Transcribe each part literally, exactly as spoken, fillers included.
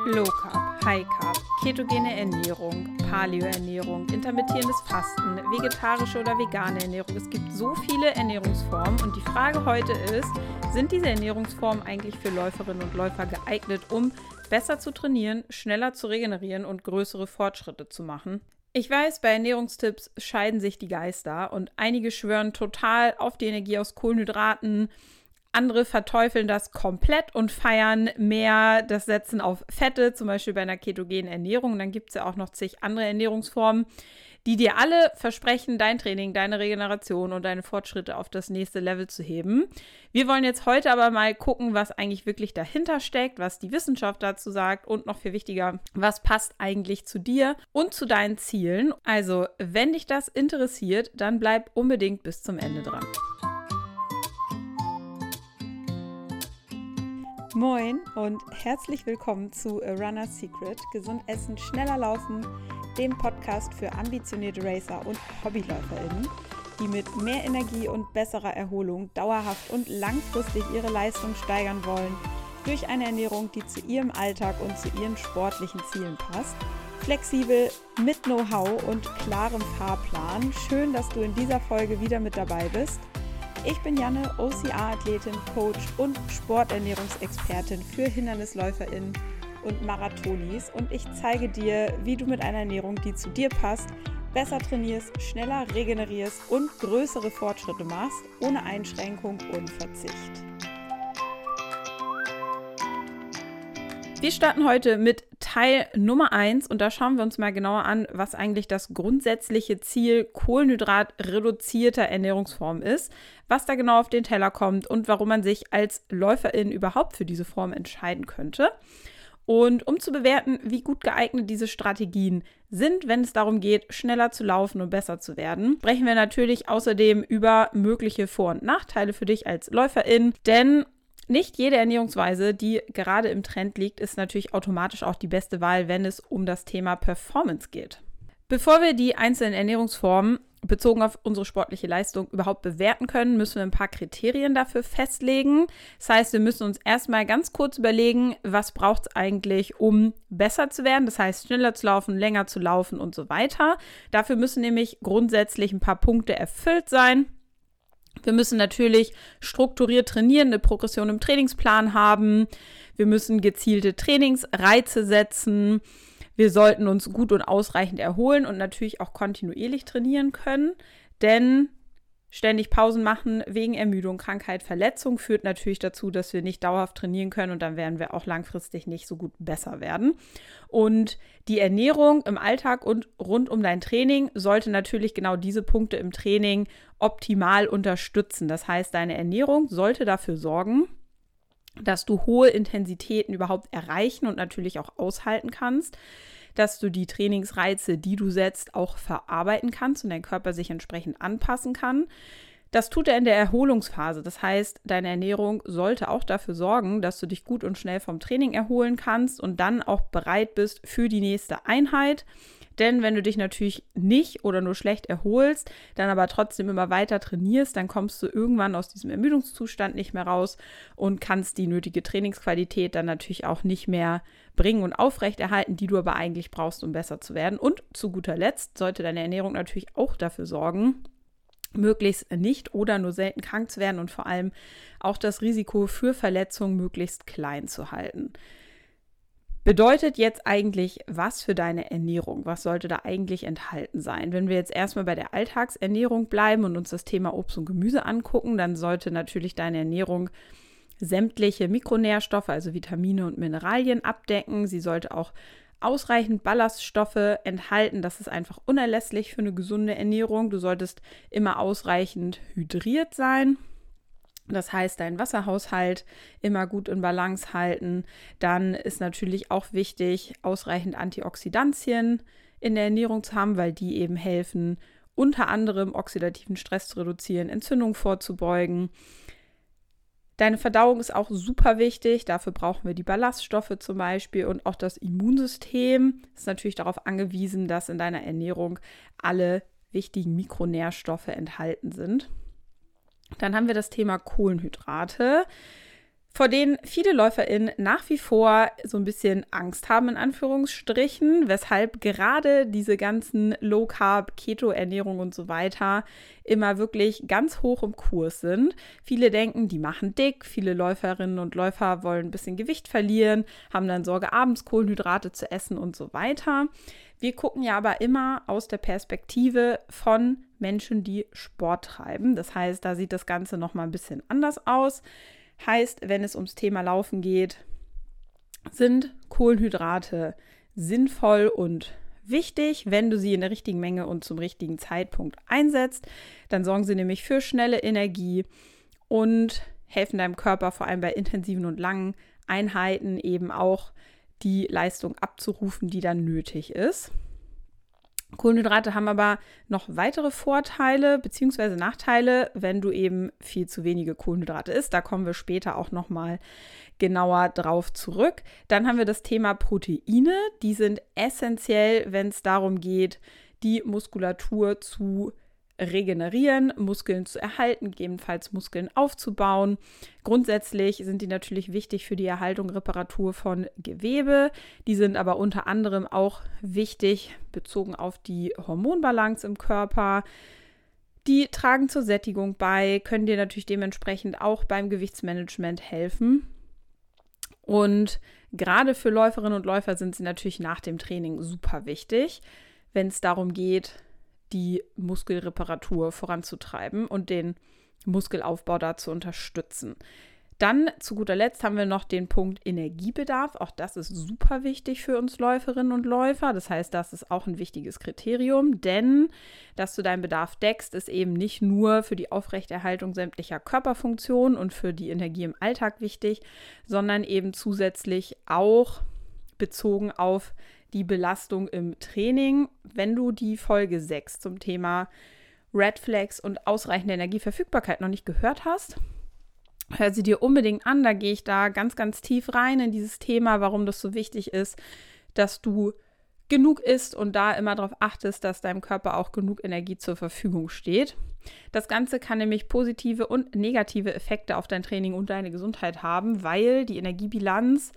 Low Carb, High Carb, ketogene Ernährung, Paleo-Ernährung, intermittierendes Fasten, vegetarische oder vegane Ernährung. Es gibt so viele Ernährungsformen und die Frage heute ist, sind diese Ernährungsformen eigentlich für Läuferinnen und Läufer geeignet, um besser zu trainieren, schneller zu regenerieren und größere Fortschritte zu machen? Ich weiß, bei Ernährungstipps scheiden sich die Geister und einige schwören total auf die Energie aus Kohlenhydraten. Andere verteufeln das komplett und feiern mehr das Setzen auf Fette, zum Beispiel bei einer ketogenen Ernährung. Und dann gibt es ja auch noch zig andere Ernährungsformen, die dir alle versprechen, dein Training, deine Regeneration und deine Fortschritte auf das nächste Level zu heben. Wir wollen jetzt heute aber mal gucken, was eigentlich wirklich dahinter steckt, was die Wissenschaft dazu sagt und noch viel wichtiger, was passt eigentlich zu dir und zu deinen Zielen. Also, wenn dich das interessiert, dann bleib unbedingt bis zum Ende dran. Moin und herzlich willkommen zu A Runner's Secret, gesund essen, schneller laufen, dem Podcast für ambitionierte Racer und HobbyläuferInnen, die mit mehr Energie und besserer Erholung dauerhaft und langfristig ihre Leistung steigern wollen, durch eine Ernährung, die zu ihrem Alltag und zu ihren sportlichen Zielen passt. Flexibel, mit Know-how und klarem Fahrplan. Schön, dass du in dieser Folge wieder mit dabei bist. Ich bin Janne, O C R-Athletin, Coach und Sporternährungsexpertin für HindernisläuferInnen und Marathonis und ich zeige dir, wie du mit einer Ernährung, die zu dir passt, besser trainierst, schneller regenerierst und größere Fortschritte machst, ohne Einschränkung und Verzicht. Wir starten heute mit Teil Nummer eins und da schauen wir uns mal genauer an, was eigentlich das grundsätzliche Ziel kohlenhydratreduzierter Ernährungsform ist, was da genau auf den Teller kommt und warum man sich als Läuferin überhaupt für diese Form entscheiden könnte. Und um zu bewerten, wie gut geeignet diese Strategien sind, wenn es darum geht, schneller zu laufen und besser zu werden, sprechen wir natürlich außerdem über mögliche Vor- und Nachteile für dich als Läuferin, denn nicht jede Ernährungsweise, die gerade im Trend liegt, ist natürlich automatisch auch die beste Wahl, wenn es um das Thema Performance geht. Bevor wir die einzelnen Ernährungsformen bezogen auf unsere sportliche Leistung überhaupt bewerten können, müssen wir ein paar Kriterien dafür festlegen. Das heißt, wir müssen uns erstmal ganz kurz überlegen, was braucht es eigentlich, um besser zu werden. Das heißt, schneller zu laufen, länger zu laufen und so weiter. Dafür müssen nämlich grundsätzlich ein paar Punkte erfüllt sein. Wir müssen natürlich strukturiert trainieren, eine Progression im Trainingsplan haben. Wir müssen gezielte Trainingsreize setzen. Wir sollten uns gut und ausreichend erholen und natürlich auch kontinuierlich trainieren können. Denn ständig Pausen machen wegen Ermüdung, Krankheit, Verletzung führt natürlich dazu, dass wir nicht dauerhaft trainieren können und dann werden wir auch langfristig nicht so gut besser werden. Und die Ernährung im Alltag und rund um dein Training sollte natürlich genau diese Punkte im Training optimal unterstützen. Das heißt, deine Ernährung sollte dafür sorgen, dass du hohe Intensitäten überhaupt erreichen und natürlich auch aushalten kannst, dass du die Trainingsreize, die du setzt, auch verarbeiten kannst und dein Körper sich entsprechend anpassen kann. Das tut er in der Erholungsphase. Das heißt, deine Ernährung sollte auch dafür sorgen, dass du dich gut und schnell vom Training erholen kannst und dann auch bereit bist für die nächste Einheit. Denn wenn du dich natürlich nicht oder nur schlecht erholst, dann aber trotzdem immer weiter trainierst, dann kommst du irgendwann aus diesem Ermüdungszustand nicht mehr raus und kannst die nötige Trainingsqualität dann natürlich auch nicht mehr bringen und aufrechterhalten, die du aber eigentlich brauchst, um besser zu werden. Und zu guter Letzt sollte deine Ernährung natürlich auch dafür sorgen, möglichst nicht oder nur selten krank zu werden und vor allem auch das Risiko für Verletzungen möglichst klein zu halten. Bedeutet jetzt eigentlich was für deine Ernährung? Was sollte da eigentlich enthalten sein? Wenn wir jetzt erstmal bei der Alltagsernährung bleiben und uns das Thema Obst und Gemüse angucken, dann sollte natürlich deine Ernährung sämtliche Mikronährstoffe, also Vitamine und Mineralien abdecken. Sie sollte auch ausreichend Ballaststoffe enthalten. Das ist einfach unerlässlich für eine gesunde Ernährung. Du solltest immer ausreichend hydriert sein. Das heißt, deinen Wasserhaushalt immer gut in Balance halten. Dann ist natürlich auch wichtig, ausreichend Antioxidantien in der Ernährung zu haben, weil die eben helfen, unter anderem oxidativen Stress zu reduzieren, Entzündung vorzubeugen. Deine Verdauung ist auch super wichtig. Dafür brauchen wir die Ballaststoffe zum Beispiel und auch das Immunsystem ist natürlich darauf angewiesen, dass in deiner Ernährung alle wichtigen Mikronährstoffe enthalten sind. Dann haben wir das Thema Kohlenhydrate. vor denen viele LäuferInnen nach wie vor so ein bisschen Angst haben, in Anführungsstrichen, weshalb gerade diese ganzen Low-Carb, Keto-Ernährung und so weiter immer wirklich ganz hoch im Kurs sind. Viele denken, die machen dick, viele Läuferinnen und Läufer wollen ein bisschen Gewicht verlieren, haben dann Sorge, abends Kohlenhydrate zu essen und so weiter. Wir gucken ja aber immer aus der Perspektive von Menschen, die Sport treiben. Das heißt, da sieht das Ganze nochmal ein bisschen anders aus. Heißt, wenn es ums Thema Laufen geht, sind Kohlenhydrate sinnvoll und wichtig, wenn du sie in der richtigen Menge und zum richtigen Zeitpunkt einsetzt. Dann sorgen sie nämlich für schnelle Energie und helfen deinem Körper vor allem bei intensiven und langen Einheiten eben auch die Leistung abzurufen, die dann nötig ist. Kohlenhydrate haben aber noch weitere Vorteile bzw. Nachteile, wenn du eben viel zu wenige Kohlenhydrate isst. Da kommen wir später auch nochmal genauer drauf zurück. Dann haben wir das Thema Proteine. Die sind essentiell, wenn es darum geht, die Muskulatur zu regenerieren, Muskeln zu erhalten, gegebenenfalls Muskeln aufzubauen. Grundsätzlich sind die natürlich wichtig für die Erhaltung, Reparatur von Gewebe. Die sind aber unter anderem auch wichtig bezogen auf die Hormonbalance im Körper. Die tragen zur Sättigung bei, können dir natürlich dementsprechend auch beim Gewichtsmanagement helfen. Und gerade für Läuferinnen und Läufer sind sie natürlich nach dem Training super wichtig, wenn es darum geht, die Muskelreparatur voranzutreiben und den Muskelaufbau da zu unterstützen. Dann zu guter Letzt haben wir noch den Punkt Energiebedarf. Auch das ist super wichtig für uns Läuferinnen und Läufer. Das heißt, das ist auch ein wichtiges Kriterium, denn dass du deinen Bedarf deckst, ist eben nicht nur für die Aufrechterhaltung sämtlicher Körperfunktionen und für die Energie im Alltag wichtig, sondern eben zusätzlich auch bezogen auf die Belastung im Training. Wenn du die Folge sechs zum Thema Red Flags und ausreichende Energieverfügbarkeit noch nicht gehört hast, hör sie dir unbedingt an. Da gehe ich da ganz, ganz tief rein in dieses Thema, warum das so wichtig ist, dass du genug isst und da immer darauf achtest, dass deinem Körper auch genug Energie zur Verfügung steht. Das Ganze kann nämlich positive und negative Effekte auf dein Training und deine Gesundheit haben, weil die Energiebilanz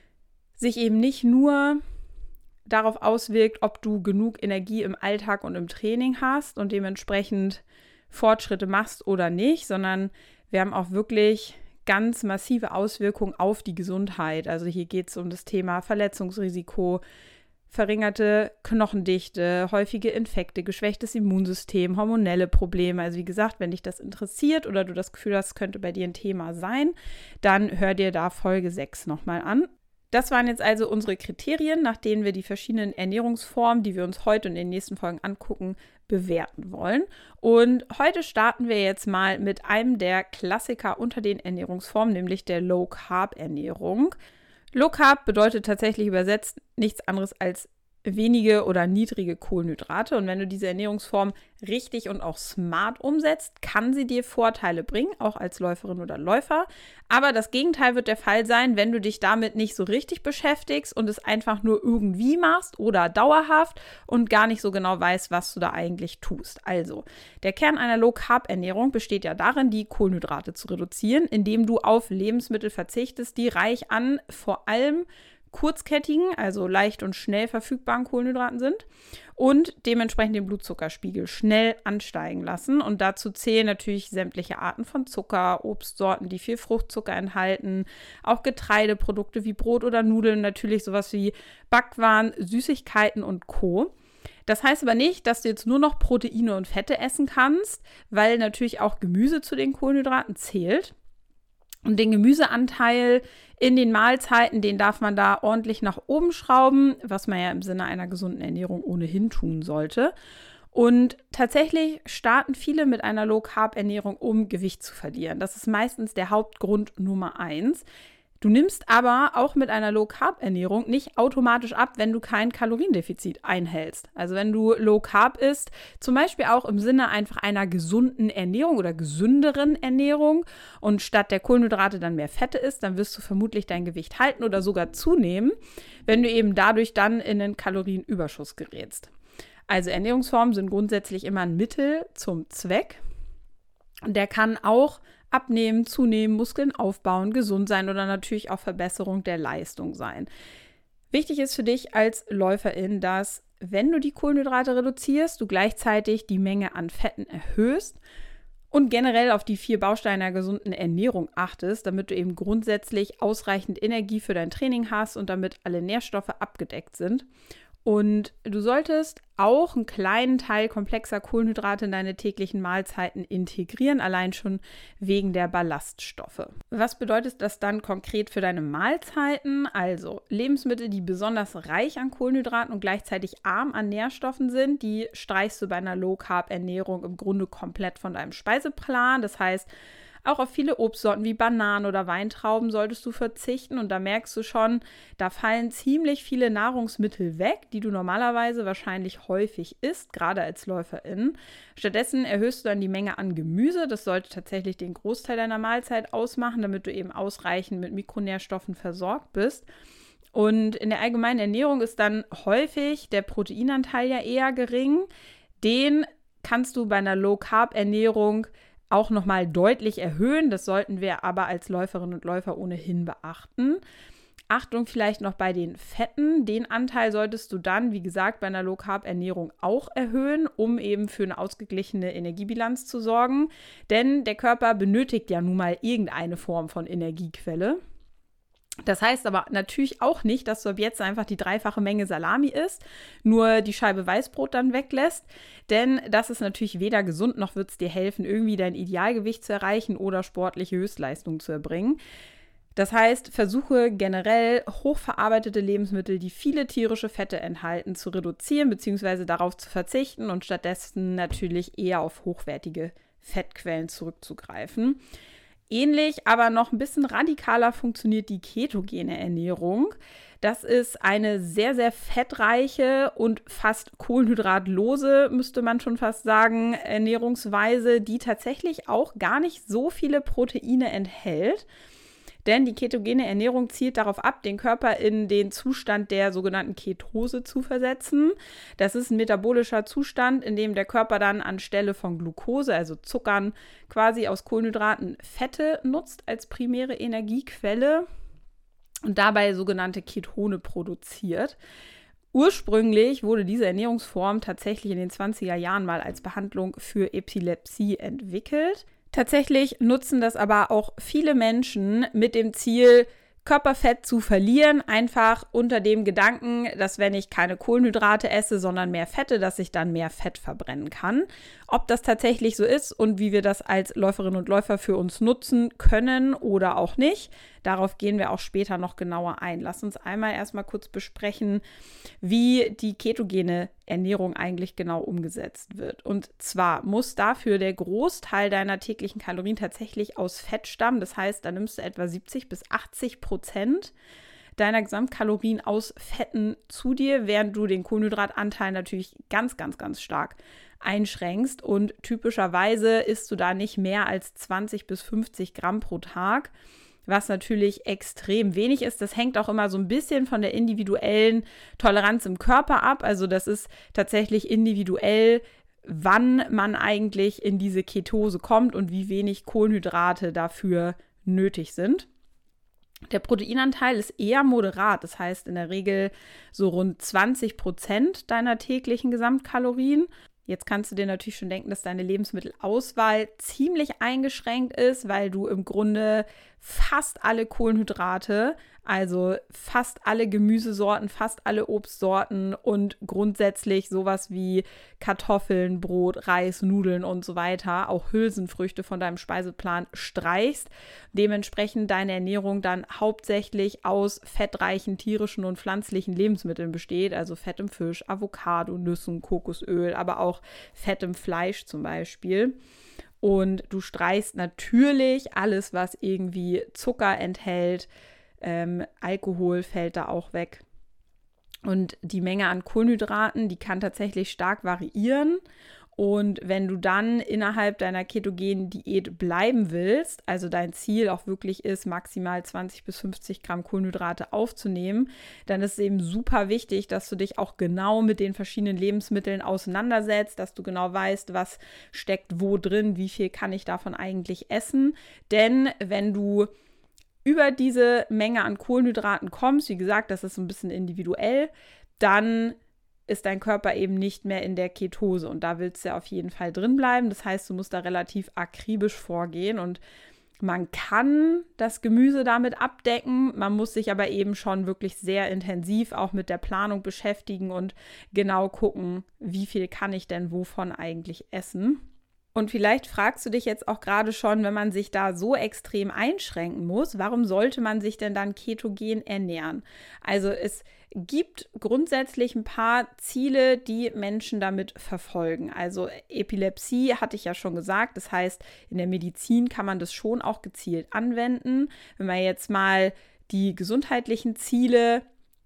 sich eben nicht nur darauf auswirkt, ob du genug Energie im Alltag und im Training hast und dementsprechend Fortschritte machst oder nicht, sondern wir haben auch wirklich ganz massive Auswirkungen auf die Gesundheit. Also hier geht es um das Thema Verletzungsrisiko, verringerte Knochendichte, häufige Infekte, geschwächtes Immunsystem, hormonelle Probleme. Also wie gesagt, wenn dich das interessiert oder du das Gefühl hast, könnte bei dir ein Thema sein, dann hör dir da Folge sechs nochmal an. Das waren jetzt also unsere Kriterien, nach denen wir die verschiedenen Ernährungsformen, die wir uns heute und in den nächsten Folgen angucken, bewerten wollen. Und heute starten wir jetzt mal mit einem der Klassiker unter den Ernährungsformen, nämlich der Low-Carb-Ernährung. Low-Carb bedeutet tatsächlich übersetzt nichts anderes als wenige oder niedrige Kohlenhydrate. Und wenn du diese Ernährungsform richtig und auch smart umsetzt, kann sie dir Vorteile bringen, auch als Läuferin oder Läufer. Aber das Gegenteil wird der Fall sein, wenn du dich damit nicht so richtig beschäftigst und es einfach nur irgendwie machst oder dauerhaft und gar nicht so genau weißt, was du da eigentlich tust. Also, der Kern einer Low-Carb-Ernährung besteht ja darin, die Kohlenhydrate zu reduzieren, indem du auf Lebensmittel verzichtest, die reich an vor allem kurzkettigen, also leicht und schnell verfügbaren Kohlenhydraten sind und dementsprechend den Blutzuckerspiegel schnell ansteigen lassen. Und dazu zählen natürlich sämtliche Arten von Zucker, Obstsorten, die viel Fruchtzucker enthalten, auch Getreideprodukte wie Brot oder Nudeln, natürlich sowas wie Backwaren, Süßigkeiten und Co. Das heißt aber nicht, dass du jetzt nur noch Proteine und Fette essen kannst, weil natürlich auch Gemüse zu den Kohlenhydraten zählt. Und den Gemüseanteil in den Mahlzeiten, den darf man da ordentlich nach oben schrauben, was man ja im Sinne einer gesunden Ernährung ohnehin tun sollte. Und tatsächlich starten viele mit einer Low-Carb-Ernährung, um Gewicht zu verlieren. Das ist meistens der Hauptgrund Nummer eins. Du nimmst aber auch mit einer Low-Carb-Ernährung nicht automatisch ab, wenn du kein Kaloriendefizit einhältst. Also wenn du Low-Carb isst, zum Beispiel auch im Sinne einfach einer gesunden Ernährung oder gesünderen Ernährung und statt der Kohlenhydrate dann mehr Fette isst, dann wirst du vermutlich dein Gewicht halten oder sogar zunehmen, wenn du eben dadurch dann in einen Kalorienüberschuss gerätst. Also Ernährungsformen sind grundsätzlich immer ein Mittel zum Zweck. Und der kann auch abnehmen, zunehmen, Muskeln aufbauen, gesund sein oder natürlich auch Verbesserung der Leistung sein. Wichtig ist für dich als Läuferin, dass, wenn du die Kohlenhydrate reduzierst, du gleichzeitig die Menge an Fetten erhöhst und generell auf die vier Bausteine der gesunden Ernährung achtest, damit du eben grundsätzlich ausreichend Energie für dein Training hast und damit alle Nährstoffe abgedeckt sind. Und du solltest auch einen kleinen Teil komplexer Kohlenhydrate in deine täglichen Mahlzeiten integrieren, allein schon wegen der Ballaststoffe. Was bedeutet das dann konkret für deine Mahlzeiten? Also Lebensmittel, die besonders reich an Kohlenhydraten und gleichzeitig arm an Nährstoffen sind, die streichst du bei einer Low-Carb-Ernährung im Grunde komplett von deinem Speiseplan. Das heißt, auch auf viele Obstsorten wie Bananen oder Weintrauben solltest du verzichten und da merkst du schon, da fallen ziemlich viele Nahrungsmittel weg, die du normalerweise wahrscheinlich häufig isst, gerade als Läuferin. Stattdessen erhöhst du dann die Menge an Gemüse, das sollte tatsächlich den Großteil deiner Mahlzeit ausmachen, damit du eben ausreichend mit Mikronährstoffen versorgt bist. Und in der allgemeinen Ernährung ist dann häufig der Proteinanteil ja eher gering. Den kannst du bei einer Low-Carb-Ernährung auch nochmal deutlich erhöhen. Das sollten wir aber als Läuferinnen und Läufer ohnehin beachten. Achtung vielleicht noch bei den Fetten. Den Anteil solltest du dann, wie gesagt, bei einer Low-Carb-Ernährung auch erhöhen, um eben für eine ausgeglichene Energiebilanz zu sorgen. Denn der Körper benötigt ja nun mal irgendeine Form von Energiequelle. Das heißt aber natürlich auch nicht, dass du ab jetzt einfach die dreifache Menge Salami isst, nur die Scheibe Weißbrot dann weglässt, denn das ist natürlich weder gesund, noch wird es dir helfen, irgendwie dein Idealgewicht zu erreichen oder sportliche Höchstleistung zu erbringen. Das heißt, versuche generell hochverarbeitete Lebensmittel, die viele tierische Fette enthalten, zu reduzieren bzw. darauf zu verzichten und stattdessen natürlich eher auf hochwertige Fettquellen zurückzugreifen. Ähnlich, aber noch ein bisschen radikaler funktioniert die ketogene Ernährung. Das ist eine sehr, sehr fettreiche und fast kohlenhydratlose, müsste man schon fast sagen, Ernährungsweise, die tatsächlich auch gar nicht so viele Proteine enthält. Denn die ketogene Ernährung zielt darauf ab, den Körper in den Zustand der sogenannten Ketose zu versetzen. Das ist ein metabolischer Zustand, in dem der Körper dann anstelle von Glucose, also Zuckern, quasi aus Kohlenhydraten Fette nutzt als primäre Energiequelle und dabei sogenannte Ketone produziert. Ursprünglich wurde diese Ernährungsform tatsächlich in den zwanziger Jahren mal als Behandlung für Epilepsie entwickelt. Tatsächlich nutzen das aber auch viele Menschen mit dem Ziel, Körperfett zu verlieren, einfach unter dem Gedanken, dass wenn ich keine Kohlenhydrate esse, sondern mehr Fette, dass ich dann mehr Fett verbrennen kann. Ob das tatsächlich so ist und wie wir das als Läuferinnen und Läufer für uns nutzen können oder auch nicht, darauf gehen wir auch später noch genauer ein. Lass uns einmal erstmal kurz besprechen, wie die ketogene Ernährung eigentlich genau umgesetzt wird. Und zwar muss dafür der Großteil deiner täglichen Kalorien tatsächlich aus Fett stammen. Das heißt, da nimmst du etwa siebzig bis achtzig Prozent deiner Gesamtkalorien aus Fetten zu dir, während du den Kohlenhydratanteil natürlich ganz, ganz, ganz stark einschränkst. Und typischerweise isst du da nicht mehr als zwanzig bis fünfzig Gramm pro Tag, was natürlich extrem wenig ist. Das hängt auch immer so ein bisschen von der individuellen Toleranz im Körper ab. Also das ist tatsächlich individuell, wann man eigentlich in diese Ketose kommt und wie wenig Kohlenhydrate dafür nötig sind. Der Proteinanteil ist eher moderat, das heißt in der Regel so rund zwanzig Prozent deiner täglichen Gesamtkalorien. Jetzt kannst du dir natürlich schon denken, dass deine Lebensmittelauswahl ziemlich eingeschränkt ist, weil du im Grunde fast alle Kohlenhydrate, also fast alle Gemüsesorten, fast alle Obstsorten und grundsätzlich sowas wie Kartoffeln, Brot, Reis, Nudeln und so weiter, auch Hülsenfrüchte von deinem Speiseplan streichst. Dementsprechend deine Ernährung dann hauptsächlich aus fettreichen tierischen und pflanzlichen Lebensmitteln besteht, also Fett im Fisch, Avocado, Nüssen, Kokosöl, aber auch Fett im Fleisch zum Beispiel. Und du streichst natürlich alles, was irgendwie Zucker enthält. Ähm, Alkohol fällt da auch weg. Und die Menge an Kohlenhydraten, die kann tatsächlich stark variieren. Und wenn du dann innerhalb deiner ketogenen Diät bleiben willst, also dein Ziel auch wirklich ist, maximal zwanzig bis fünfzig Gramm Kohlenhydrate aufzunehmen, dann ist es eben super wichtig, dass du dich auch genau mit den verschiedenen Lebensmitteln auseinandersetzt, dass du genau weißt, was steckt wo drin, wie viel kann ich davon eigentlich essen. Denn wenn du über diese Menge an Kohlenhydraten kommst, wie gesagt, das ist so ein bisschen individuell, dann ist dein Körper eben nicht mehr in der Ketose und da willst du ja auf jeden Fall drin bleiben. Das heißt, du musst da relativ akribisch vorgehen und man kann das Gemüse damit abdecken, man muss sich aber eben schon wirklich sehr intensiv auch mit der Planung beschäftigen und genau gucken, wie viel kann ich denn wovon eigentlich essen. Und vielleicht fragst du dich jetzt auch gerade schon, wenn man sich da so extrem einschränken muss, warum sollte man sich denn dann ketogen ernähren? Also es gibt grundsätzlich ein paar Ziele, die Menschen damit verfolgen. Also Epilepsie hatte ich ja schon gesagt, das heißt, in der Medizin kann man das schon auch gezielt anwenden. Wenn man jetzt mal die gesundheitlichen Ziele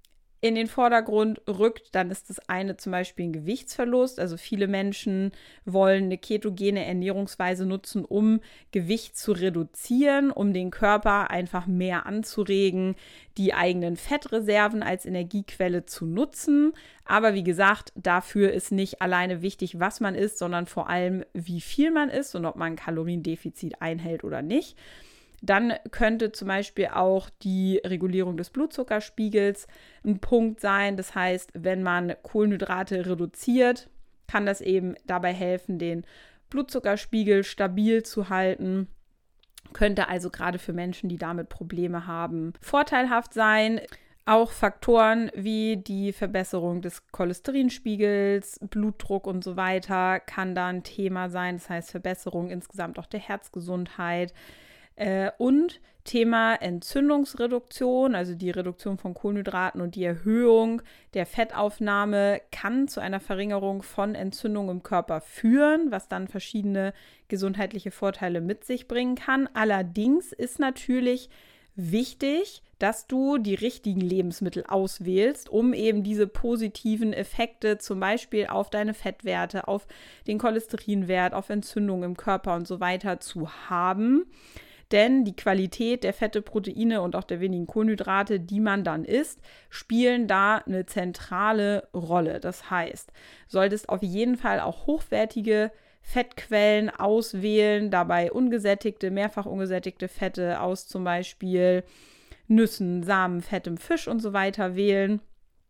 in den Vordergrund rückt, dann ist das eine zum Beispiel ein Gewichtsverlust. Also viele Menschen wollen eine ketogene Ernährungsweise nutzen, um Gewicht zu reduzieren, um den Körper einfach mehr anzuregen, die eigenen Fettreserven als Energiequelle zu nutzen. Aber wie gesagt, dafür ist nicht alleine wichtig, was man isst, sondern vor allem, wie viel man isst und ob man ein Kaloriendefizit einhält oder nicht. Dann könnte zum Beispiel auch die Regulierung des Blutzuckerspiegels ein Punkt sein. Das heißt, wenn man Kohlenhydrate reduziert, kann das eben dabei helfen, den Blutzuckerspiegel stabil zu halten. Könnte also gerade für Menschen, die damit Probleme haben, vorteilhaft sein. Auch Faktoren wie die Verbesserung des Cholesterinspiegels, Blutdruck und so weiter kann da ein Thema sein. Das heißt, Verbesserung insgesamt auch der Herzgesundheit. Äh, und Thema Entzündungsreduktion, also die Reduktion von Kohlenhydraten und die Erhöhung der Fettaufnahme kann zu einer Verringerung von Entzündung im Körper führen, was dann verschiedene gesundheitliche Vorteile mit sich bringen kann. Allerdings ist natürlich wichtig, dass du die richtigen Lebensmittel auswählst, um eben diese positiven Effekte zum Beispiel auf deine Fettwerte, auf den Cholesterinwert, auf Entzündung im Körper und so weiter zu haben. Denn die Qualität der Fette, Proteine und auch der wenigen Kohlenhydrate, die man dann isst, spielen da eine zentrale Rolle. Das heißt, du solltest auf jeden Fall auch hochwertige Fettquellen auswählen, dabei ungesättigte, mehrfach ungesättigte Fette aus zum Beispiel Nüssen, Samen, fettem Fisch und so weiter wählen.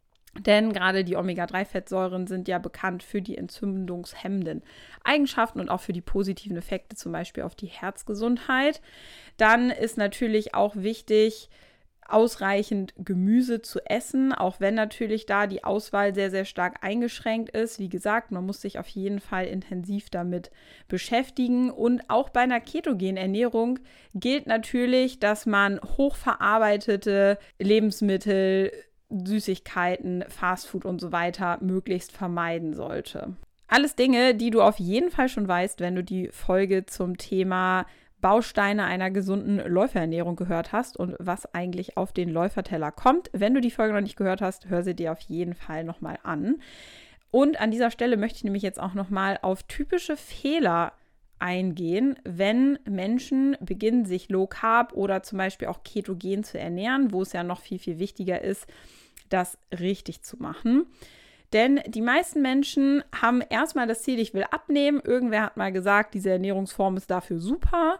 Denn gerade die Omega drei Fettsäuren sind ja bekannt für die entzündungshemmenden Eigenschaften und auch für die positiven Effekte, zum Beispiel auf die Herzgesundheit. Dann ist natürlich auch wichtig, ausreichend Gemüse zu essen, auch wenn natürlich da die Auswahl sehr, sehr stark eingeschränkt ist. Wie gesagt, man muss sich auf jeden Fall intensiv damit beschäftigen. Und auch bei einer ketogenen Ernährung gilt natürlich, dass man hochverarbeitete Lebensmittel, Süßigkeiten, Fastfood und so weiter möglichst vermeiden sollte. Alles Dinge, die du auf jeden Fall schon weißt, wenn du die Folge zum Thema Bausteine einer gesunden Läuferernährung gehört hast und was eigentlich auf den Läuferteller kommt. Wenn du die Folge noch nicht gehört hast, hör sie dir auf jeden Fall nochmal an. Und an dieser Stelle möchte ich nämlich jetzt auch nochmal auf typische Fehler eingehen, wenn Menschen beginnen, sich Low Carb oder zum Beispiel auch ketogen zu ernähren, wo es ja noch viel, viel wichtiger ist, das richtig zu machen. Denn die meisten Menschen haben erstmal das Ziel, ich will abnehmen. Irgendwer hat mal gesagt, diese Ernährungsform ist dafür super.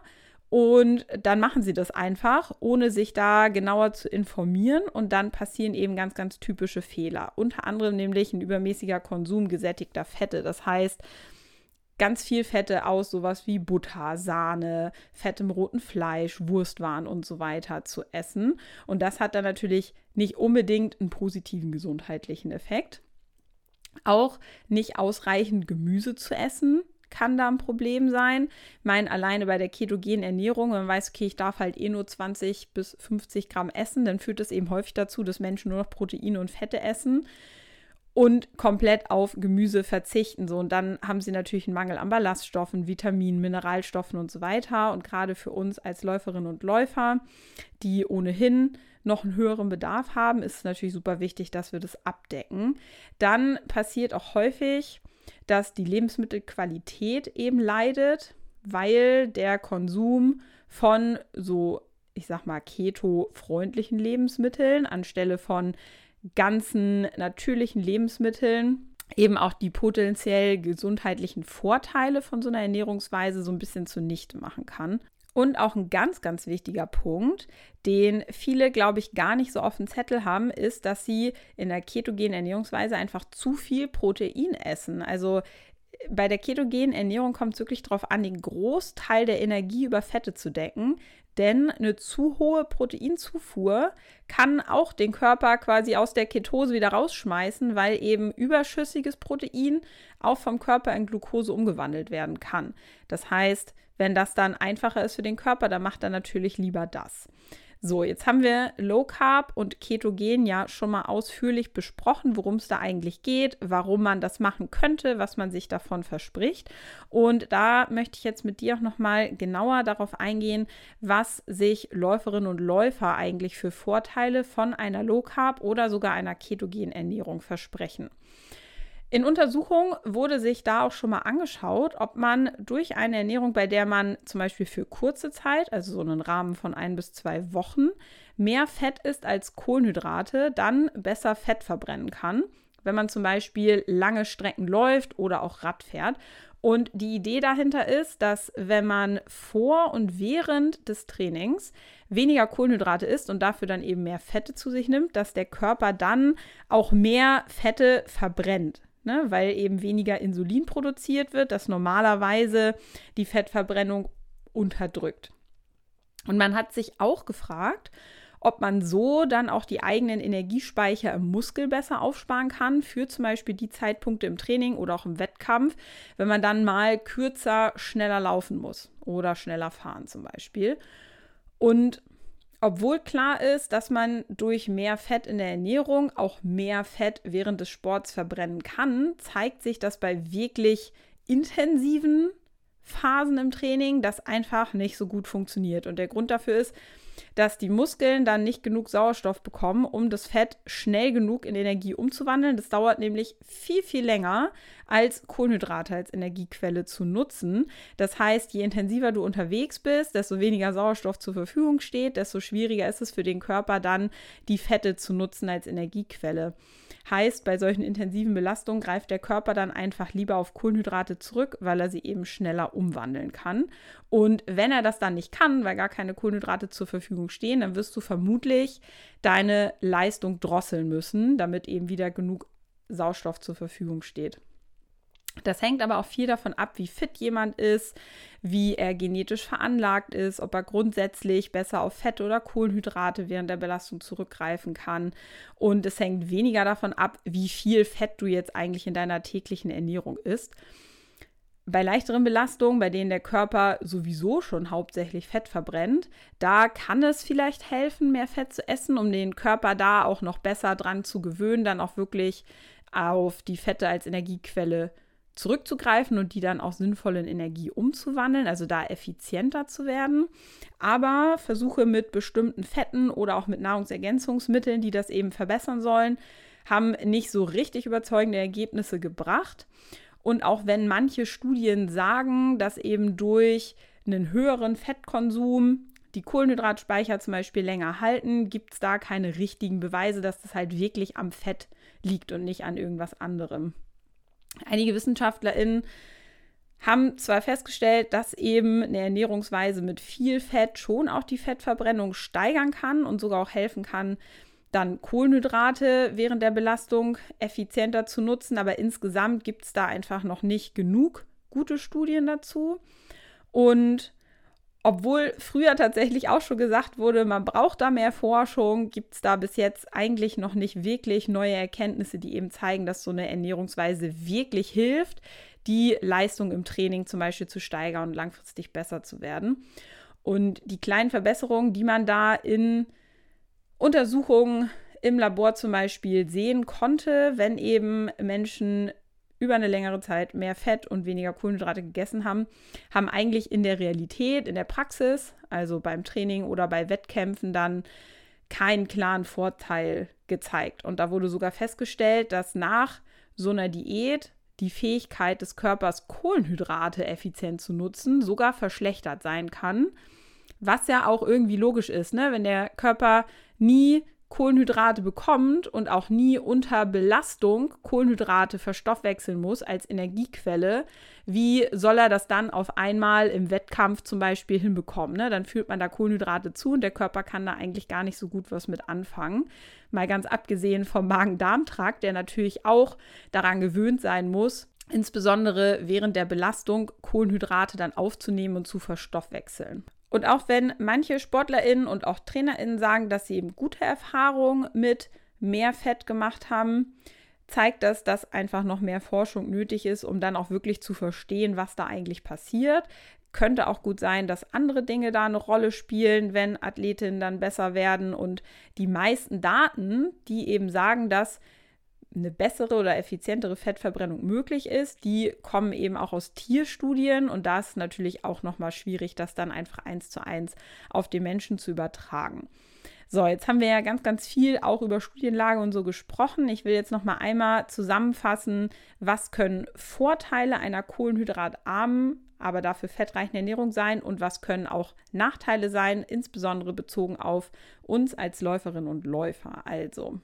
Und dann machen sie das einfach, ohne sich da genauer zu informieren. Und dann passieren eben ganz, ganz typische Fehler. Unter anderem nämlich ein übermäßiger Konsum gesättigter Fette. Das heißt, ganz viel Fette aus sowas wie Butter, Sahne, fettem roten Fleisch, Wurstwaren und so weiter zu essen. Und das hat dann natürlich nicht unbedingt einen positiven gesundheitlichen Effekt. Auch nicht ausreichend Gemüse zu essen kann da ein Problem sein. Ich meine, alleine bei der ketogenen Ernährung, wenn man weiß, okay, ich darf halt eh nur zwanzig bis fünfzig Gramm essen, dann führt das eben häufig dazu, dass Menschen nur noch Proteine und Fette essen und komplett auf Gemüse verzichten. So, und dann haben sie natürlich einen Mangel an Ballaststoffen, Vitaminen, Mineralstoffen und so weiter. Und gerade für uns als Läuferinnen und Läufer, die ohnehin noch einen höheren Bedarf haben, ist es natürlich super wichtig, dass wir das abdecken. Dann passiert auch häufig, dass die Lebensmittelqualität eben leidet, weil der Konsum von so, ich sag mal, keto-freundlichen Lebensmitteln anstelle von ganzen natürlichen Lebensmitteln eben auch die potenziell gesundheitlichen Vorteile von so einer Ernährungsweise so ein bisschen zunichte machen kann. Und auch ein ganz, ganz wichtiger Punkt, den viele, glaube ich, gar nicht so auf dem Zettel haben, ist, dass sie in der ketogenen Ernährungsweise einfach zu viel Protein essen. Also bei der ketogenen Ernährung kommt es wirklich darauf an, den Großteil der Energie über Fette zu decken. Denn eine zu hohe Proteinzufuhr kann auch den Körper quasi aus der Ketose wieder rausschmeißen, weil eben überschüssiges Protein auch vom Körper in Glucose umgewandelt werden kann. Das heißt, wenn das dann einfacher ist für den Körper, dann macht er natürlich lieber das. So, jetzt haben wir Low Carb und Ketogen ja schon mal ausführlich besprochen, worum es da eigentlich geht, warum man das machen könnte, was man sich davon verspricht. Und da möchte ich jetzt mit dir auch noch mal genauer darauf eingehen, was sich Läuferinnen und Läufer eigentlich für Vorteile von einer Low Carb oder sogar einer ketogenen Ernährung versprechen. In Untersuchungen wurde sich da auch schon mal angeschaut, ob man durch eine Ernährung, bei der man zum Beispiel für kurze Zeit, also so einen Rahmen von ein bis zwei Wochen, mehr Fett isst als Kohlenhydrate, dann besser Fett verbrennen kann, wenn man zum Beispiel lange Strecken läuft oder auch Rad fährt. Und die Idee dahinter ist, dass wenn man vor und während des Trainings weniger Kohlenhydrate isst und dafür dann eben mehr Fette zu sich nimmt, dass der Körper dann auch mehr Fette verbrennt. Ne, weil eben weniger Insulin produziert wird, das normalerweise die Fettverbrennung unterdrückt. Und man hat sich auch gefragt, ob man so dann auch die eigenen Energiespeicher im Muskel besser aufsparen kann, für zum Beispiel die Zeitpunkte im Training oder auch im Wettkampf, wenn man dann mal kürzer, schneller laufen muss oder schneller fahren zum Beispiel. Und obwohl klar ist, dass man durch mehr Fett in der Ernährung auch mehr Fett während des Sports verbrennen kann, zeigt sich, dass bei wirklich intensiven Phasen im Training das einfach nicht so gut funktioniert. Und der Grund dafür ist, dass die Muskeln dann nicht genug Sauerstoff bekommen, um das Fett schnell genug in Energie umzuwandeln. Das dauert nämlich viel, viel länger, als Kohlenhydrate als Energiequelle zu nutzen. Das heißt, je intensiver du unterwegs bist, desto weniger Sauerstoff zur Verfügung steht, desto schwieriger ist es für den Körper dann, die Fette zu nutzen als Energiequelle. Heißt, bei solchen intensiven Belastungen greift der Körper dann einfach lieber auf Kohlenhydrate zurück, weil er sie eben schneller umwandeln kann. Und wenn er das dann nicht kann, weil gar keine Kohlenhydrate zur Verfügung stehen, dann wirst du vermutlich deine Leistung drosseln müssen, damit eben wieder genug Sauerstoff zur Verfügung steht. Das hängt aber auch viel davon ab, wie fit jemand ist, wie er genetisch veranlagt ist, ob er grundsätzlich besser auf Fette oder Kohlenhydrate während der Belastung zurückgreifen kann. Und es hängt weniger davon ab, wie viel Fett du jetzt eigentlich in deiner täglichen Ernährung isst. Bei leichteren Belastungen, bei denen der Körper sowieso schon hauptsächlich Fett verbrennt, da kann es vielleicht helfen, mehr Fett zu essen, um den Körper da auch noch besser dran zu gewöhnen, dann auch wirklich auf die Fette als Energiequelle zurückzugreifen und die dann auch sinnvoll in Energie umzuwandeln, also da effizienter zu werden. Aber Versuche mit bestimmten Fetten oder auch mit Nahrungsergänzungsmitteln, die das eben verbessern sollen, haben nicht so richtig überzeugende Ergebnisse gebracht. Und auch wenn manche Studien sagen, dass eben durch einen höheren Fettkonsum die Kohlenhydratspeicher zum Beispiel länger halten, gibt es da keine richtigen Beweise, dass das halt wirklich am Fett liegt und nicht an irgendwas anderem. Einige WissenschaftlerInnen haben zwar festgestellt, dass eben eine Ernährungsweise mit viel Fett schon auch die Fettverbrennung steigern kann und sogar auch helfen kann, dann Kohlenhydrate während der Belastung effizienter zu nutzen, aber insgesamt gibt es da einfach noch nicht genug gute Studien dazu. Und obwohl früher tatsächlich auch schon gesagt wurde, man braucht da mehr Forschung, gibt es da bis jetzt eigentlich noch nicht wirklich neue Erkenntnisse, die eben zeigen, dass so eine Ernährungsweise wirklich hilft, die Leistung im Training zum Beispiel zu steigern und langfristig besser zu werden. Und die kleinen Verbesserungen, die man da in Untersuchungen im Labor zum Beispiel sehen konnte, wenn eben Menschen über eine längere Zeit mehr Fett und weniger Kohlenhydrate gegessen haben, haben eigentlich in der Realität, in der Praxis, also beim Training oder bei Wettkämpfen dann keinen klaren Vorteil gezeigt. Und da wurde sogar festgestellt, dass nach so einer Diät die Fähigkeit des Körpers, Kohlenhydrate effizient zu nutzen, sogar verschlechtert sein kann. Was ja auch irgendwie logisch ist, ne? Wenn der Körper nie Kohlenhydrate bekommt und auch nie unter Belastung Kohlenhydrate verstoffwechseln muss als Energiequelle, wie soll er das dann auf einmal im Wettkampf zum Beispiel hinbekommen? Ne? Dann führt man da Kohlenhydrate zu und der Körper kann da eigentlich gar nicht so gut was mit anfangen. Mal ganz abgesehen vom Magen-Darm-Trakt, der natürlich auch daran gewöhnt sein muss, insbesondere während der Belastung Kohlenhydrate dann aufzunehmen und zu verstoffwechseln. Und auch wenn manche SportlerInnen und auch TrainerInnen sagen, dass sie eben gute Erfahrungen mit mehr Fett gemacht haben, zeigt das, dass einfach noch mehr Forschung nötig ist, um dann auch wirklich zu verstehen, was da eigentlich passiert. Könnte auch gut sein, dass andere Dinge da eine Rolle spielen, wenn Athletinnen dann besser werden. Und die meisten Daten, die eben sagen, dass eine bessere oder effizientere Fettverbrennung möglich ist, die kommen eben auch aus Tierstudien und da ist es natürlich auch nochmal schwierig, das dann einfach eins zu eins auf den Menschen zu übertragen. So, jetzt haben wir ja ganz, ganz viel auch über Studienlage und so gesprochen. Ich will jetzt nochmal einmal zusammenfassen, was können Vorteile einer kohlenhydratarmen, aber dafür fettreichen Ernährung sein und was können auch Nachteile sein, insbesondere bezogen auf uns als Läuferinnen und Läufer. Also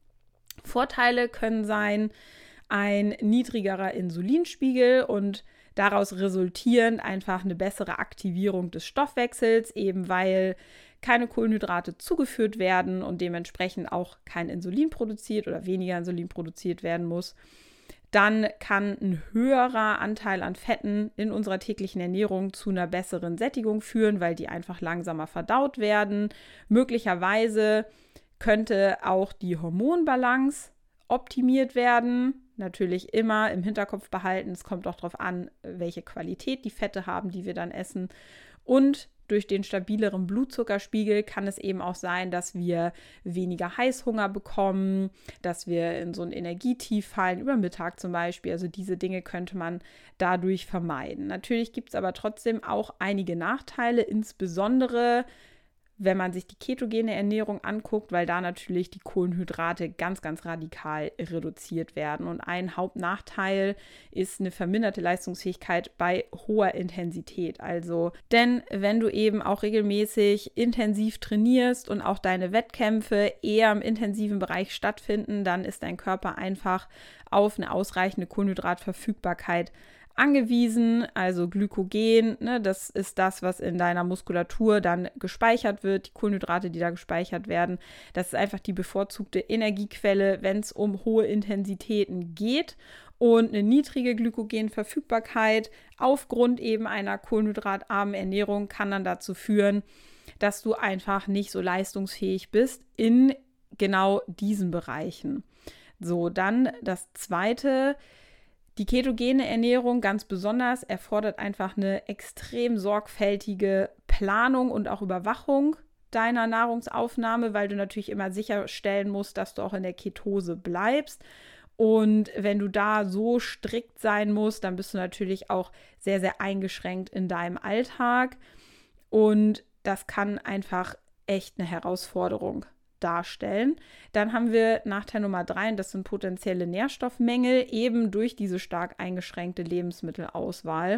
Vorteile können sein, ein niedrigerer Insulinspiegel und daraus resultierend einfach eine bessere Aktivierung des Stoffwechsels, eben weil keine Kohlenhydrate zugeführt werden und dementsprechend auch kein Insulin produziert oder weniger Insulin produziert werden muss. Dann kann ein höherer Anteil an Fetten in unserer täglichen Ernährung zu einer besseren Sättigung führen, weil die einfach langsamer verdaut werden. Möglicherweise könnte auch die Hormonbalance optimiert werden. Natürlich immer im Hinterkopf behalten, es kommt auch darauf an, welche Qualität die Fette haben, die wir dann essen. Und durch den stabileren Blutzuckerspiegel kann es eben auch sein, dass wir weniger Heißhunger bekommen, dass wir in so ein Energietief fallen, über Mittag zum Beispiel. Also diese Dinge könnte man dadurch vermeiden. Natürlich gibt es aber trotzdem auch einige Nachteile, insbesondere wenn man sich die ketogene Ernährung anguckt, weil da natürlich die Kohlenhydrate ganz, ganz radikal reduziert werden. Und ein Hauptnachteil ist eine verminderte Leistungsfähigkeit bei hoher Intensität. Also, denn wenn du eben auch regelmäßig intensiv trainierst und auch deine Wettkämpfe eher im intensiven Bereich stattfinden, dann ist dein Körper einfach auf eine ausreichende Kohlenhydratverfügbarkeit angewiesen, also Glykogen, ne, das ist das, was in deiner Muskulatur dann gespeichert wird, die Kohlenhydrate, die da gespeichert werden. Das ist einfach die bevorzugte Energiequelle, wenn es um hohe Intensitäten geht. Und eine niedrige Glykogenverfügbarkeit aufgrund eben einer kohlenhydratarmen Ernährung kann dann dazu führen, dass du einfach nicht so leistungsfähig bist in genau diesen Bereichen. So, dann das Zweite. Die ketogene Ernährung ganz besonders erfordert einfach eine extrem sorgfältige Planung und auch Überwachung deiner Nahrungsaufnahme, weil du natürlich immer sicherstellen musst, dass du auch in der Ketose bleibst. Und wenn du da so strikt sein musst, dann bist du natürlich auch sehr, sehr eingeschränkt in deinem Alltag. Und das kann einfach echt eine Herausforderung darstellen. Dann haben wir Nachteil Nummer drei, und das sind potenzielle Nährstoffmängel, eben durch diese stark eingeschränkte Lebensmittelauswahl.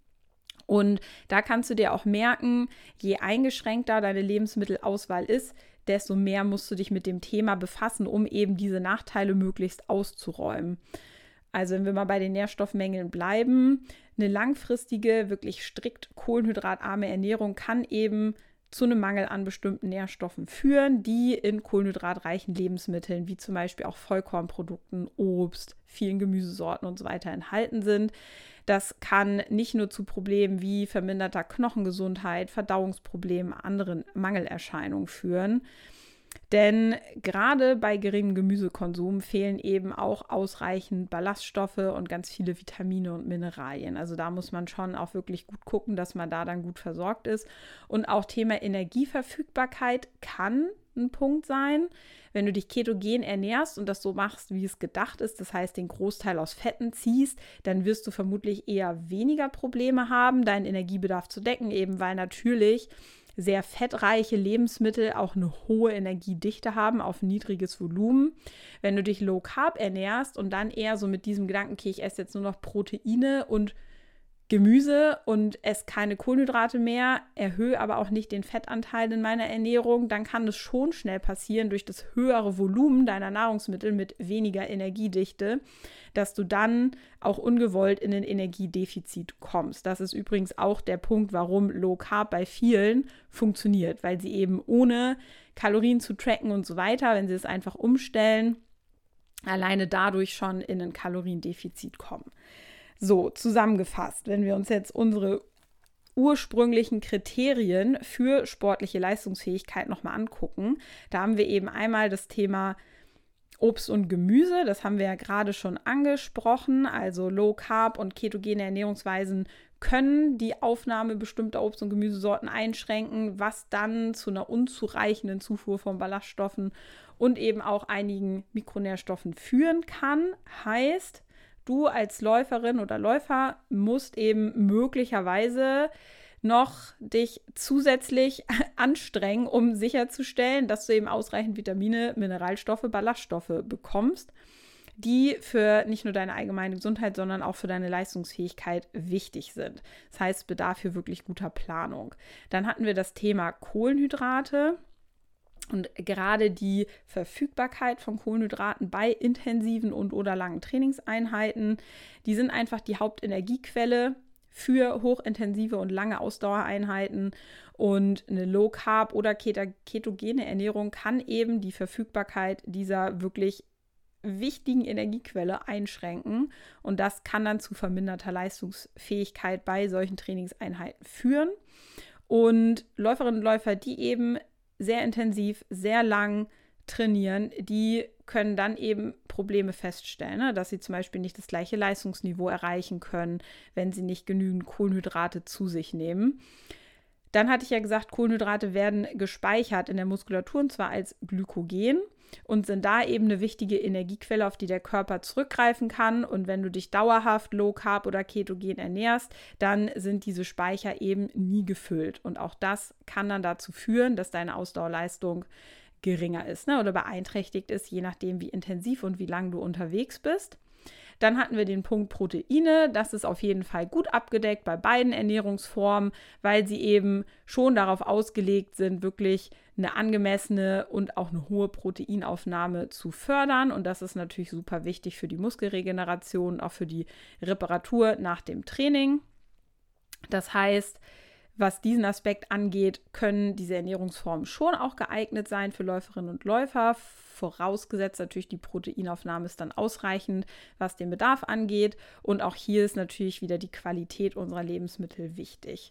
Und da kannst du dir auch merken, je eingeschränkter deine Lebensmittelauswahl ist, desto mehr musst du dich mit dem Thema befassen, um eben diese Nachteile möglichst auszuräumen. Also wenn wir mal bei den Nährstoffmängeln bleiben, eine langfristige, wirklich strikt kohlenhydratarme Ernährung kann eben zu einem Mangel an bestimmten Nährstoffen führen, die in kohlenhydratreichen Lebensmitteln, wie zum Beispiel auch Vollkornprodukten, Obst, vielen Gemüsesorten und so weiter enthalten sind. Das kann nicht nur zu Problemen wie verminderter Knochengesundheit, Verdauungsproblemen, anderen Mangelerscheinungen führen. Denn gerade bei geringem Gemüsekonsum fehlen eben auch ausreichend Ballaststoffe und ganz viele Vitamine und Mineralien. Also da muss man schon auch wirklich gut gucken, dass man da dann gut versorgt ist. Und auch Thema Energieverfügbarkeit kann ein Punkt sein. Wenn du dich ketogen ernährst und das so machst, wie es gedacht ist, das heißt den Großteil aus Fetten ziehst, dann wirst du vermutlich eher weniger Probleme haben, deinen Energiebedarf zu decken, eben weil natürlich sehr fettreiche Lebensmittel auch eine hohe Energiedichte haben auf niedriges Volumen. Wenn du dich Low Carb ernährst und dann eher so mit diesem Gedanken, okay, ich esse jetzt nur noch Proteine und Gemüse und esse keine Kohlenhydrate mehr, erhöhe aber auch nicht den Fettanteil in meiner Ernährung, dann kann es schon schnell passieren durch das höhere Volumen deiner Nahrungsmittel mit weniger Energiedichte, dass du dann auch ungewollt in ein Energiedefizit kommst. Das ist übrigens auch der Punkt, warum Low Carb bei vielen funktioniert, weil sie eben ohne Kalorien zu tracken und so weiter, wenn sie es einfach umstellen, alleine dadurch schon in ein Kaloriendefizit kommen. So, zusammengefasst, wenn wir uns jetzt unsere ursprünglichen Kriterien für sportliche Leistungsfähigkeit nochmal angucken, da haben wir eben einmal das Thema Obst und Gemüse, das haben wir ja gerade schon angesprochen, also Low Carb und ketogene Ernährungsweisen können die Aufnahme bestimmter Obst- und Gemüsesorten einschränken, was dann zu einer unzureichenden Zufuhr von Ballaststoffen und eben auch einigen Mikronährstoffen führen kann. Heißt, du als Läuferin oder Läufer musst eben möglicherweise noch dich zusätzlich anstrengen, um sicherzustellen, dass du eben ausreichend Vitamine, Mineralstoffe, Ballaststoffe bekommst, die für nicht nur deine allgemeine Gesundheit, sondern auch für deine Leistungsfähigkeit wichtig sind. Das heißt, es bedarf hier wirklich guter Planung. Dann hatten wir das Thema Kohlenhydrate. Und gerade die Verfügbarkeit von Kohlenhydraten bei intensiven und oder langen Trainingseinheiten, die sind einfach die Hauptenergiequelle für hochintensive und lange Ausdauereinheiten. Und eine Low Carb oder ketogene Ernährung kann eben die Verfügbarkeit dieser wirklich wichtigen Energiequelle einschränken. Und das kann dann zu verminderter Leistungsfähigkeit bei solchen Trainingseinheiten führen. Und Läuferinnen und Läufer, die eben sehr intensiv, sehr lang trainieren, die können dann eben Probleme feststellen, ne? Dass sie zum Beispiel nicht das gleiche Leistungsniveau erreichen können, wenn sie nicht genügend Kohlenhydrate zu sich nehmen. Dann hatte ich ja gesagt, Kohlenhydrate werden gespeichert in der Muskulatur und zwar als Glykogen und sind da eben eine wichtige Energiequelle, auf die der Körper zurückgreifen kann. Und wenn du dich dauerhaft Low Carb oder ketogen ernährst, dann sind diese Speicher eben nie gefüllt. Und auch das kann dann dazu führen, dass deine Ausdauerleistung geringer ist, ne, oder beeinträchtigt ist, je nachdem, wie intensiv und wie lang du unterwegs bist. Dann hatten wir den Punkt Proteine. Das ist auf jeden Fall gut abgedeckt bei beiden Ernährungsformen, weil sie eben schon darauf ausgelegt sind, wirklich eine angemessene und auch eine hohe Proteinaufnahme zu fördern. Und das ist natürlich super wichtig für die Muskelregeneration, auch für die Reparatur nach dem Training. Das heißt, was diesen Aspekt angeht, können diese Ernährungsformen schon auch geeignet sein für Läuferinnen und Läufer, vorausgesetzt natürlich die Proteinaufnahme ist dann ausreichend, was den Bedarf angeht. Und auch hier ist natürlich wieder die Qualität unserer Lebensmittel wichtig.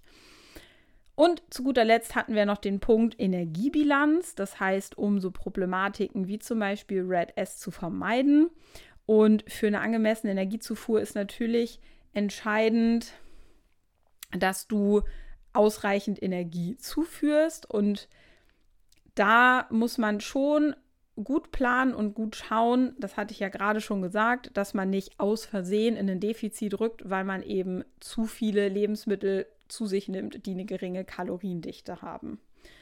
Und zu guter Letzt hatten wir noch den Punkt Energiebilanz, das heißt, um so Problematiken wie zum Beispiel Red S zu vermeiden. Und für eine angemessene Energiezufuhr ist natürlich entscheidend, dass du ausreichend Energie zuführst und da muss man schon gut planen und gut schauen, das hatte ich ja gerade schon gesagt, dass man nicht aus Versehen in ein Defizit rückt, weil man eben zu viele Lebensmittel zu sich nimmt, die eine geringe Kaloriendichte haben.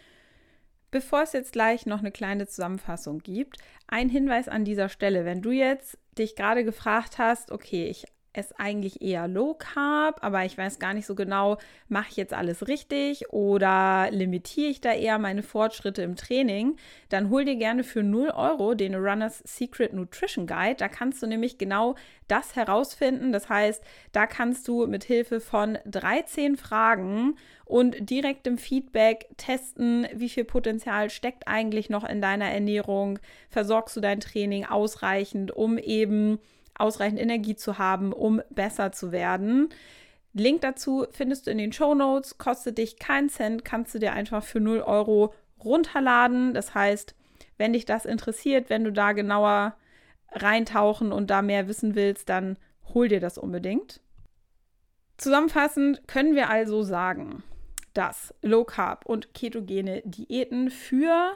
Bevor es jetzt gleich noch eine kleine Zusammenfassung gibt, ein Hinweis an dieser Stelle, wenn du jetzt dich gerade gefragt hast, okay, ich esse eigentlich eher Low Carb, aber ich weiß gar nicht so genau, mache ich jetzt alles richtig oder limitiere ich da eher meine Fortschritte im Training, dann hol dir gerne für null Euro den Runner's Secret Nutrition Guide. Da kannst du nämlich genau das herausfinden. Das heißt, da kannst du mit Hilfe von dreizehn Fragen und direktem Feedback testen, wie viel Potenzial steckt eigentlich noch in deiner Ernährung, versorgst du dein Training ausreichend, um eben ausreichend Energie zu haben, um besser zu werden. Link dazu findest du in den Shownotes, kostet dich keinen Cent, kannst du dir einfach für null Euro runterladen. Das heißt, wenn dich das interessiert, wenn du da genauer reintauchen und da mehr wissen willst, dann hol dir das unbedingt. Zusammenfassend können wir also sagen, dass Low Carb und ketogene Diäten für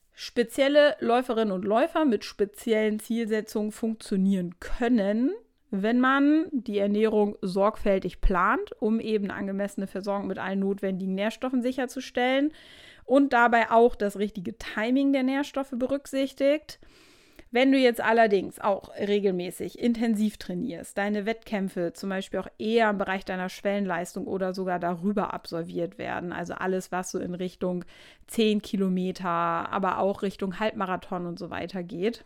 spezielle Läuferinnen und Läufer mit speziellen Zielsetzungen funktionieren können, wenn man die Ernährung sorgfältig plant, um eben eine angemessene Versorgung mit allen notwendigen Nährstoffen sicherzustellen und dabei auch das richtige Timing der Nährstoffe berücksichtigt. Wenn du jetzt allerdings auch regelmäßig intensiv trainierst, deine Wettkämpfe zum Beispiel auch eher im Bereich deiner Schwellenleistung oder sogar darüber absolviert werden, also alles, was so in Richtung zehn Kilometer, aber auch Richtung Halbmarathon und so weiter geht,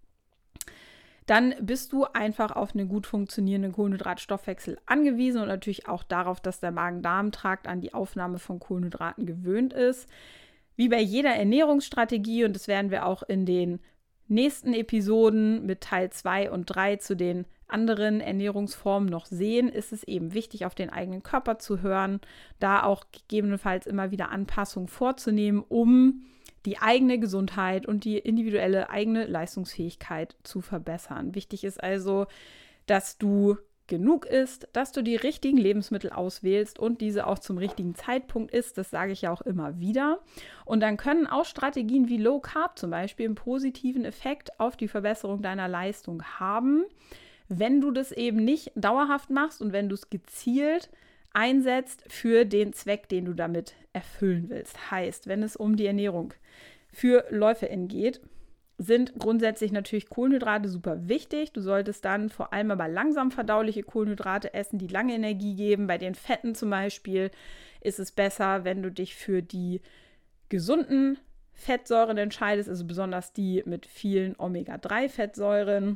dann bist du einfach auf einen gut funktionierenden Kohlenhydratstoffwechsel angewiesen und natürlich auch darauf, dass der Magen-Darm-Trakt an die Aufnahme von Kohlenhydraten gewöhnt ist. Wie bei jeder Ernährungsstrategie, und das werden wir auch in den nächsten Episoden mit Teil zwei und drei zu den anderen Ernährungsformen noch sehen, ist es eben wichtig, auf den eigenen Körper zu hören, da auch gegebenenfalls immer wieder Anpassungen vorzunehmen, um die eigene Gesundheit und die individuelle eigene Leistungsfähigkeit zu verbessern. Wichtig ist also, dass du genug isst, dass du die richtigen Lebensmittel auswählst und diese auch zum richtigen Zeitpunkt isst. Das sage ich ja auch immer wieder. Und dann können auch Strategien wie Low Carb zum Beispiel einen positiven Effekt auf die Verbesserung deiner Leistung haben, wenn du das eben nicht dauerhaft machst und wenn du es gezielt einsetzt für den Zweck, den du damit erfüllen willst. Heißt, wenn es um die Ernährung für LäuferInnen geht, sind grundsätzlich natürlich Kohlenhydrate super wichtig. Du solltest dann vor allem aber langsam verdauliche Kohlenhydrate essen, die lange Energie geben. Bei den Fetten zum Beispiel ist es besser, wenn du dich für die gesunden Fettsäuren entscheidest, also besonders die mit vielen Omega drei Fettsäuren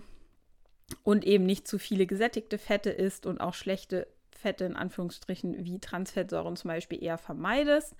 und eben nicht zu viele gesättigte Fette isst und auch schlechte Fette in Anführungsstrichen wie Transfettsäuren zum Beispiel eher vermeidest.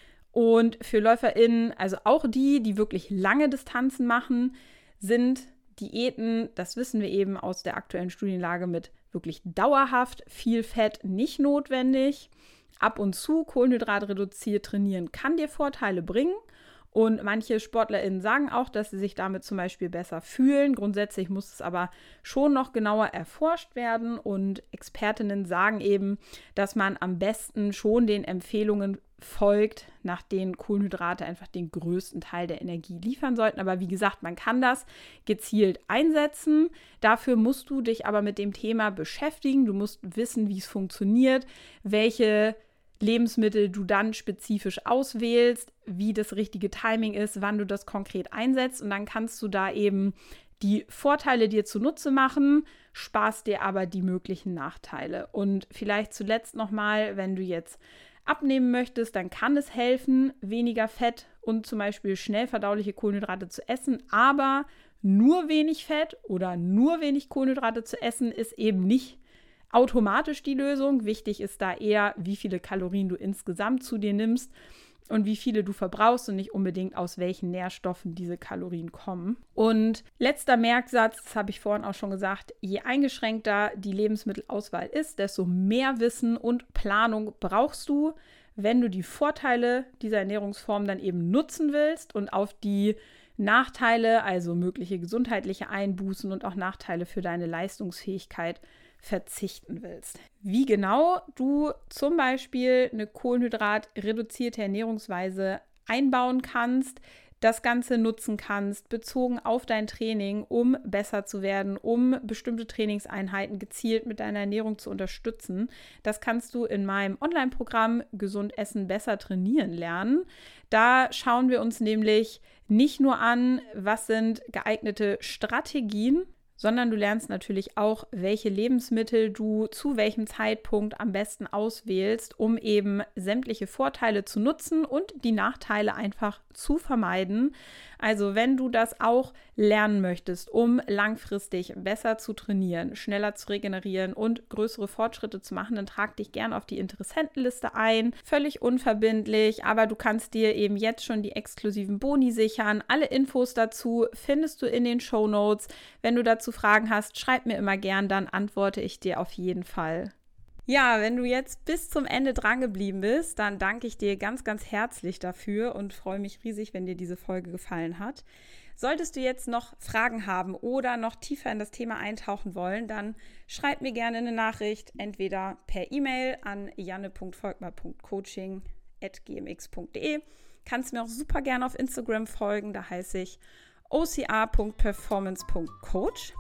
Und für LäuferInnen, also auch die, die wirklich lange Distanzen machen, sind Diäten, das wissen wir eben aus der aktuellen Studienlage, mit wirklich dauerhaft viel Fett nicht notwendig. Ab und zu kohlenhydratreduziert trainieren kann dir Vorteile bringen. Und manche SportlerInnen sagen auch, dass sie sich damit zum Beispiel besser fühlen. Grundsätzlich muss es aber schon noch genauer erforscht werden. Und Expertinnen sagen eben, dass man am besten schon den Empfehlungen folgt, nach denen Kohlenhydrate einfach den größten Teil der Energie liefern sollten. Aber wie gesagt, man kann das gezielt einsetzen. Dafür musst du dich aber mit dem Thema beschäftigen. Du musst wissen, wie es funktioniert, welche Lebensmittel du dann spezifisch auswählst, wie das richtige Timing ist, wann du das konkret einsetzt. Und dann kannst du da eben die Vorteile dir zunutze machen, sparst dir aber die möglichen Nachteile. Und vielleicht zuletzt nochmal, wenn du jetzt abnehmen möchtest, dann kann es helfen, weniger Fett und zum Beispiel schnell verdauliche Kohlenhydrate zu essen. Aber nur wenig Fett oder nur wenig Kohlenhydrate zu essen, ist eben nicht automatisch die Lösung. Wichtig ist da eher, wie viele Kalorien du insgesamt zu dir nimmst und wie viele du verbrauchst und nicht unbedingt aus welchen Nährstoffen diese Kalorien kommen. Und letzter Merksatz, das habe ich vorhin auch schon gesagt, je eingeschränkter die Lebensmittelauswahl ist, desto mehr Wissen und Planung brauchst du, wenn du die Vorteile dieser Ernährungsform dann eben nutzen willst und auf die Nachteile, also mögliche gesundheitliche Einbußen und auch Nachteile für deine Leistungsfähigkeit verzichten willst. Wie genau du zum Beispiel eine kohlenhydratreduzierte Ernährungsweise einbauen kannst, das Ganze nutzen kannst, bezogen auf dein Training, um besser zu werden, um bestimmte Trainingseinheiten gezielt mit deiner Ernährung zu unterstützen. Das kannst du in meinem Online-Programm Gesund Essen, besser trainieren lernen. Da schauen wir uns nämlich nicht nur an, was sind geeignete Strategien, sondern du lernst natürlich auch, welche Lebensmittel du zu welchem Zeitpunkt am besten auswählst, um eben sämtliche Vorteile zu nutzen und die Nachteile einfach zu vermeiden. Also wenn du das auch lernen möchtest, um langfristig besser zu trainieren, schneller zu regenerieren und größere Fortschritte zu machen, dann trag dich gern auf die Interessentenliste ein. Völlig unverbindlich, aber du kannst dir eben jetzt schon die exklusiven Boni sichern. Alle Infos dazu findest du in den Shownotes. Wenn du dazu Fragen hast, schreib mir immer gern, dann antworte ich dir auf jeden Fall. Ja, wenn du jetzt bis zum Ende dran geblieben bist, dann danke ich dir ganz, ganz herzlich dafür und freue mich riesig, wenn dir diese Folge gefallen hat. Solltest du jetzt noch Fragen haben oder noch tiefer in das Thema eintauchen wollen, dann schreib mir gerne eine Nachricht, entweder per E-Mail an janne punkt volkmar punkt coaching at g m x punkt d e. Kannst mir auch super gerne auf Instagram folgen, da heiße ich o c a punkt performance punkt coach.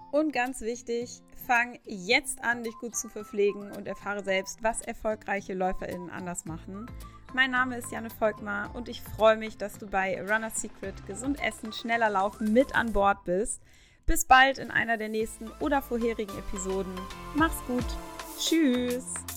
Und ganz wichtig, fang jetzt an, dich gut zu verpflegen und erfahre selbst, was erfolgreiche LäuferInnen anders machen. Mein Name ist Janne Volkmar und ich freue mich, dass du bei Runner's Secret Gesund Essen, schneller laufen mit an Bord bist. Bis bald in einer der nächsten oder vorherigen Episoden. Mach's gut. Tschüss.